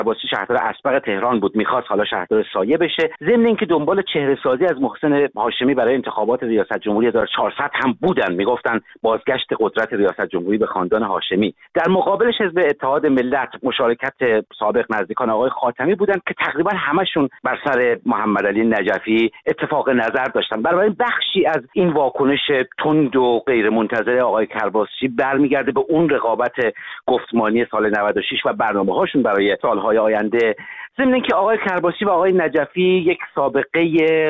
کرباسی شهردار اسبق تهران بود، میخواست حالا شهردار سایه بشه. ضمن اینکه دنبال چهره‌سازی از محسن هاشمی برای انتخابات ریاست جمهوری 1400 هم بودن، میگفتن بازگشت قدرت ریاست جمهوری به خاندان هاشمی. در مقابلش حزب اتحاد ملت مشارکت سابق نزدیکان آقای خاتمی بودن که تقریبا همشون بر سر محمد علی نجفی اتفاق نظر داشتن. برای بخشی از این واکنش تند و غیر منتظره آقای کرباسی برمیگرده به اون رقابت گفتمانی سال 96 و برنامه‌هاشون برای سال‌های آینده. ضمن اینکه آقای کرباسی و آقای نجفی یک سابقه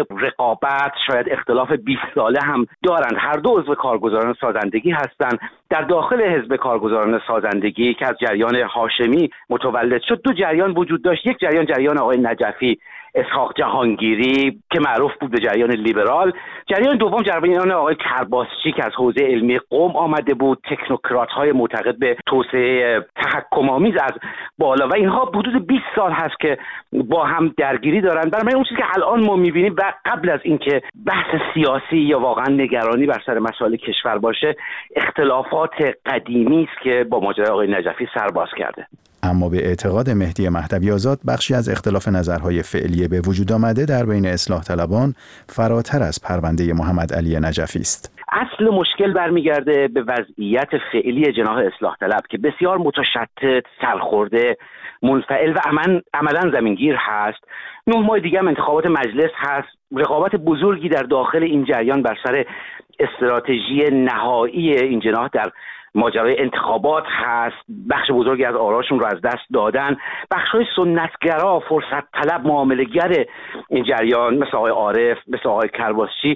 رقابت، شاید اختلاف 20 ساله هم دارند. هر دو عضو کارگزاران سازندگی هستند. در داخل حزب کارگزاران سازندگی که از جریان هاشمی متولد شد، دو جریان وجود داشت. یک جریان آقای نجفی اسحاق جهانگیری که معروف بود به جریان لیبرال، جریان دوم جریان آقای کرباسی که از حوزه علمی قم آمده بود، تکنوکرات‌های معتقد به توسعه تحکم‌آمیز از بالا، و اینها حدود 20 سال هست که با هم درگیری دارن. برای اون چیزی که الان ما می‌بینیم و قبل از اینکه بحث سیاسی یا واقعا نگرانی بر سر مسائل کشور باشه، اختلافات قدیمی است که با ماجرای آقای نجفی سرباز کرده. اما به اعتقاد مهدی مهدوی آزاد بخشی از اختلاف نظرهای فعلی به وجود آمده در بین اصلاح طلبان فراتر از پرونده محمد علی نجفی است. اصل مشکل برمیگرده به وضعیت فعلی جناح اصلاح طلب که بسیار متشتت، سرخورده، منفعل و عملاً زمینگیر هست. 9 ماه دیگه هم انتخابات مجلس هست. رقابت بزرگی در داخل این جریان بر سر استراتژی نهایی این جناح در ماجرای انتخابات هست. بخش بزرگی از آراشون رو از دست دادن. بخش‌های سنتگرا، فرصت طلب، معامله‌گر این جریان مثل آقای عارف، مثل آقای کرباسی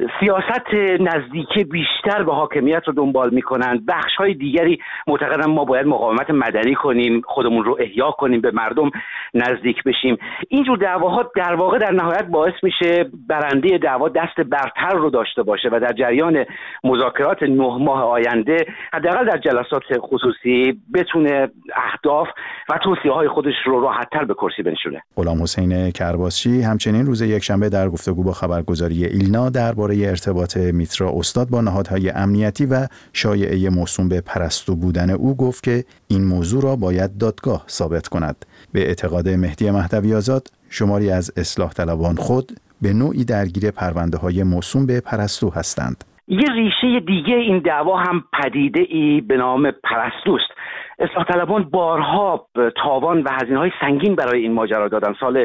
سیاست نزدیکی بیشتر به حاکمیت رو دنبال می‌کنند. بخش‌های دیگری معتقدن ما باید مقاومت مدنی کنیم، خودمون رو احیا کنیم، به مردم نزدیک بشیم. اینجور دعواها در واقع در نهایت باعث میشه برنده دعوا دست برتر رو داشته باشه و در جریان مذاکرات 9 ماه آینده حداقل در جلسات خصوصی بتونه اهداف و توصیه‌های خودش رو راحت‌تر به کرسی بنشونه. غلام حسین کرباسی همچنین روز یکشنبه در گفتگو با خبرگزاری ایلنا درباره ارتباط میترا استاد با نهادهای امنیتی و شایعه موسوم به پرستو بودن او گفت که این موضوع را باید دادگاه ثابت کند. به اعتقاد مهدی مهدوی آزاد شماری از اصلاح طلبان خود به نوعی درگیر پرونده‌های موسوم به پرستو هستند. یه ریشه دیگه این دعوا هم پدیده‌ای به نام پرستوست. اصلاح طلبان بارها تاوان و هزینه‌های سنگین برای این ماجرا دادن. سال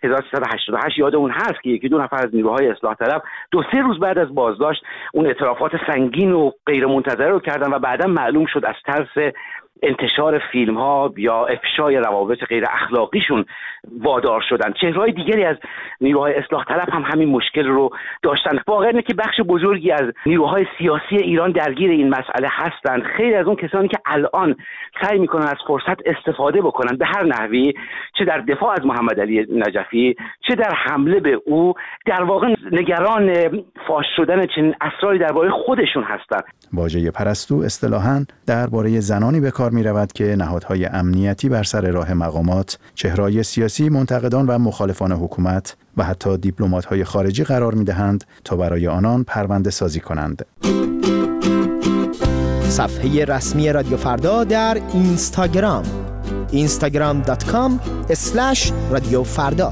1388 یادمون هست که 1-2 نفر از نیروهای اصلاح طلب 2-3 روز بعد از بازداشت اون اعترافات سنگین و غیر منتظره رو کردن و بعدا معلوم شد از ترس انتشار فیلم ها یا افشای روابط غیر اخلاقیشون وادار شدن. چهره‌های دیگری از نیروهای اصلاح طلب هم همین مشکل رو داشتن. واقعا اینه که بخش بزرگی از نیروهای سیاسی ایران درگیر این مسئله هستند. خیلی از اون کسانی که الان سعی میکنن از فرصت استفاده بکنن به هر نحوی، چه در دفاع از محمد علی نجفی چه در حمله به او، در واقع نگران فاش شدن چنین اسراری درباره خودشون هستند. واژه پرستو اصطلاحاً درباره زنانی به کار می رود که نهادهای امنیتی بر سر راه مقامات، چهره‌های سیاسی، منتقدان و مخالفان حکومت و حتی دیپلمات‌های خارجی قرار می دهند تا برای آنان پرونده سازی کنند. صفحه رسمی رادیو فردا در اینستاگرام instagram.com/رادیو فردا.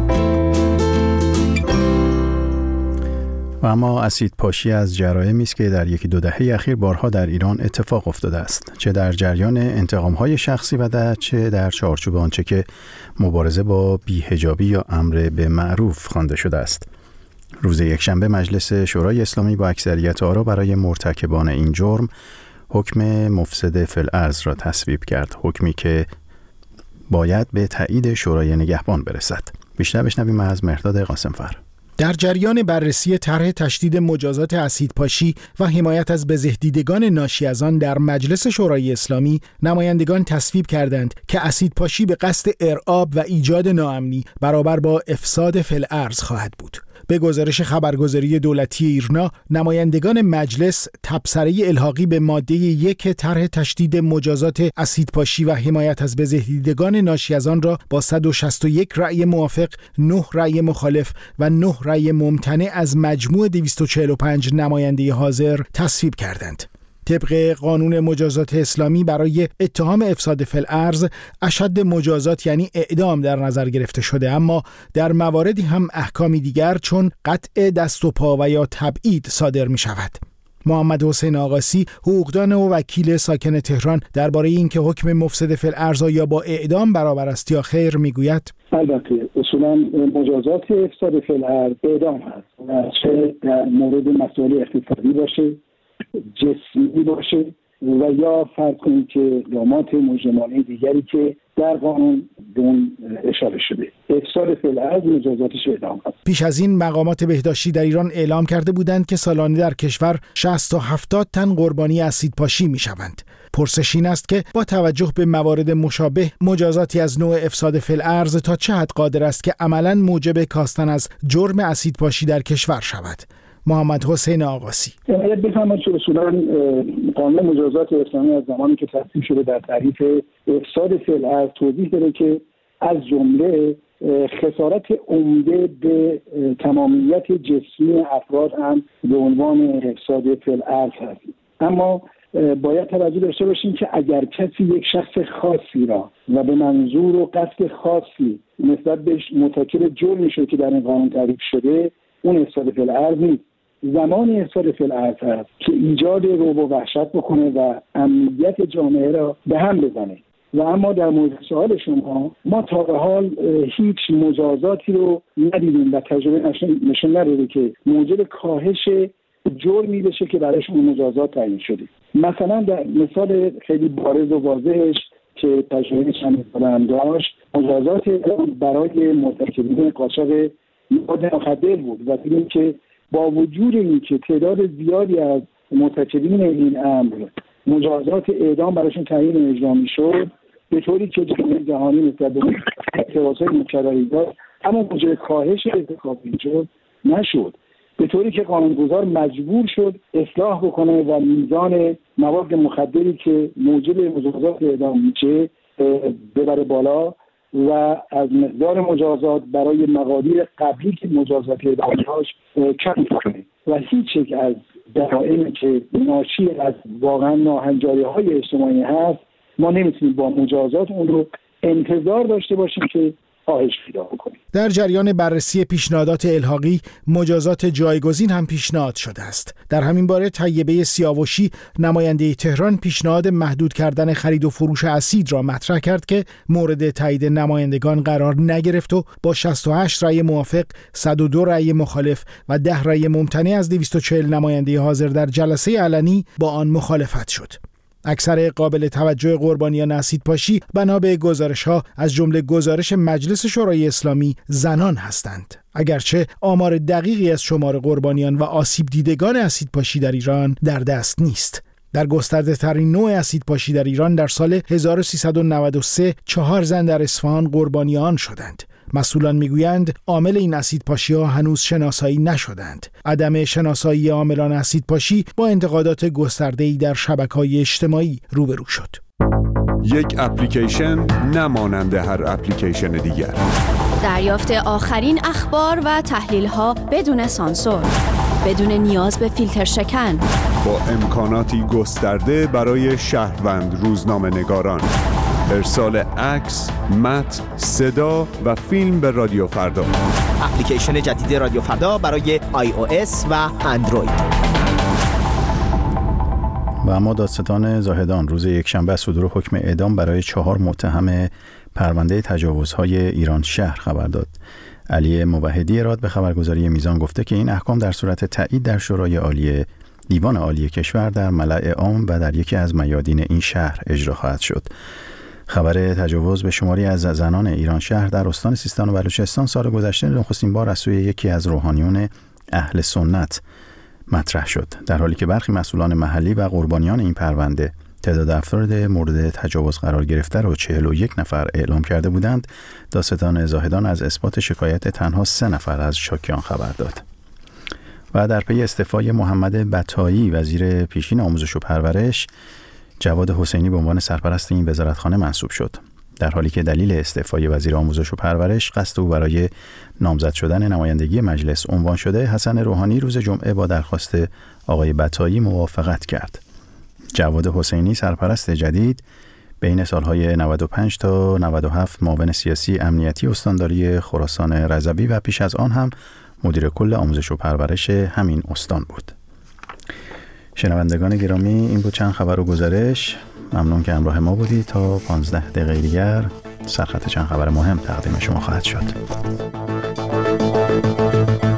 و اما اسیدپاشی از جرائمی است که در 1-2 دهه اخیر بارها در ایران اتفاق افتاده است، چه در جریان انتقام‌های شخصی و چه در چارچوب آنچه که مبارزه با بی‌حجابی یا امر به معروف خوانده شده است. روز یکشنبه مجلس شورای اسلامی با اکثریت آرا برای مرتکبان این جرم حکم مفسد فی الارض را تصویب کرد، حکمی که باید به تایید شورای نگهبان برسد. بیشتر بشنویم از مهرداد قاسمفر. در جریان بررسی طرح تشدید مجازات اسیدپاشی و حمایت از بزهدیدگان ناشی از آن در مجلس شورای اسلامی، نمایندگان تصویب کردند که اسیدپاشی به قصد ارعاب و ایجاد ناامنی برابر با افساد فی الارض خواهد بود. به گزارش خبرگزاری دولتی ایرنا، نمایندگان مجلس تبصره الحاقی به ماده 1 طرح تشدید مجازات اسیدپاشی و حمایت از بزهدیدگان ناشی از آن را با 161 رأی موافق، 9 رأی مخالف و 9 رأی ممتنع از مجموع 245 نماینده حاضر تصویب کردند. طبق قانون مجازات اسلامی برای اتهام افساد فی الارض اشد مجازات یعنی اعدام در نظر گرفته شده، اما در مواردی هم احکامی دیگر چون قطع دست و پا و یا تبعید صادر می شود. محمد حسین آقاسی، حقوقدان و وکیل ساکن تهران، درباره اینکه حکم مفسد فی الارض یا با اعدام برابر است یا خیر میگوید: البته اصولا مجازات افساد فی الارض اعدام هست، چه در مورد مسائل اقتصادی باشه، جسمی باشه و یا فرض کنید که جرمات مجرمانه دیگری که در قانون به اون اشاره شده. افساد فی الارض مجازاتش اعدام است. پیش از این مقامات بهداشتی در ایران اعلام کرده بودند که سالانه در کشور 60 تا 70 تن قربانی اسیدپاشی میشوند. پرسش این است که با توجه به موارد مشابه مجازاتی از نوع افساد فی الارض تا چه حد قادر است که عملاً موجب کاستن از جرم اسیدپاشی در کشور شود؟ محمد حسین آقاسی: باید بفهمید که اصولا قانون مجازات اسلامی از زمانی که تصویب شده در تعریف افساد فی الارض توضیح داده که از جمله خسارت عمده به تمامیت جسمی افراد هم به عنوان افساد فی الارض هست. اما باید توجه داشته باشیم که اگر کسی یک شخص خاصی را و به منظور و قصد خاصی نسبت به مرتکب جرمی شده که در این قانون تعریف شده، اون افساد فی الارض نیست. زمانی افساد فی الارض هست که ایجاد رعب و وحشت بکنه و امنیت جامعه را به هم بزنه. و اما در مورد سوال شما، ما تا به حال هیچ مجازاتی رو ندیدیم و تجربه نشون نداده که موجب کاهش جرمی بشه که برایش اون مجازات تعیین شده. مثلا در مثال خیلی بارز و واضحش که تجربه چند سال داشت، مجازات برای مرتکبین قاچاق مواد مخدر بود و دیدیم که با وجود اینکه تعداد زیادی از مرتکبین این امر مجازات اعدام براشون تعیین اجرا می‌شد، به طوری که جامعه جهانی نسبت به اعتراضات مکرری داشت، اما موجب کاهش ارتکاب شد نشد، به طوری که قانونگذار مجبور شد اصلاح بکنه و میزان مواد مخدری که موجب مجازات اعدام میشه ببره بالا و از مقدار مجازات برای مقادیر قبلی که مجازات اعدام داشت کم کنه. و هیچ یک از جرائمی که ناشی از واقعا ناهنجاری‌های اجتماعی هست، ما نمیتونیم با مجازات اون رو انتظار داشته باشیم که کاهش پیدا بکنیم. در جریان بررسی پیشنهادات الحاقی، مجازات جایگزین هم پیشنهاد شده است. در همین باره طیبه سیاوشی، نماینده تهران، پیشنهاد محدود کردن خرید و فروش اسید را مطرح کرد که مورد تایید نمایندگان قرار نگرفت و با 68 رأی موافق، 102 رأی مخالف و 10 رأی ممتنع از 240 نماینده حاضر در جلسه علنی با آن مخالفت شد. اکثر قابل توجه قربانیان اسیدپاشی بنا به گزارش‌ها از جمله گزارش مجلس شورای اسلامی زنان هستند، اگرچه آمار دقیقی از شمار قربانیان و آسیب دیدگان اسیدپاشی در ایران در دست نیست. در گسترده ترین نوع اسیدپاشی در ایران در سال 1393 4 زن در اصفهان قربانی آن شدند. مسئولان میگویند عامل این اسیدپاشی‌ها هنوز شناسایی نشدند. عدم شناسایی عاملان اسیدپاشی با انتقادات گسترده‌ای در شبکه‌های اجتماعی روبرو شد. یک اپلیکیشن نمانند هر اپلیکیشن دیگر. دریافت آخرین اخبار و تحلیل‌ها بدون سانسور، بدون نیاز به فیلتر شکن، با امکاناتی گسترده برای شهروند روزنامه‌نگاران. ارسال عکس، متن، صدا و فیلم به رادیو فردا. اپلیکیشن جدید رادیو فردا برای iOS و اندروید. و اما دادستان زاهدان روز یکشنبه صدور حکم اعدام برای 4 متهم پرونده تجاوزهای ایران شهر خبر داد. علی موحدی راد به خبرگزاری میزان گفته که این احکام در صورت تایید در شورای عالی دیوان عالی کشور در ملأ عام و در یکی از میادین این شهر اجرا خواهد شد. خبر تجاوز به شماری از زنان ایران شهر در استان سیستان و بلوچستان سال گذشته نخستین بار از سوی یکی از روحانیون اهل سنت مطرح شد، در حالی که برخی مسئولان محلی و قربانیان این پرونده تعداد افراد مورد تجاوز قرار گرفته را 41 نفر اعلام کرده بودند. دادستان زاهدان از اثبات شکایت تنها 3 نفر از شاکیان خبر داد. و در پی استعفای محمد بطایی وزیر پیشین آموزش و پرورش، جواد حسینی به عنوان سرپرست این وزارتخانه منصوب شد. در حالی که دلیل استعفای وزیر آموزش و پرورش قصد او برای نامزد شدن نمایندگی مجلس عنوان شده، حسن روحانی روز جمعه با درخواست آقای بطایی موافقت کرد. جواد حسینی سرپرست جدید بین سالهای 95 تا 97 معاون سیاسی امنیتی استانداری خراسان رضوی و پیش از آن هم مدیر کل آموزش و پرورش همین استان بود. شنوندگان گرامی، این بود چند خبر و گزارش. ممنون که همراه ما بودید. تا 15 دقیقه دیگر سرخط چند خبر مهم تقدیم شما خواهد شد.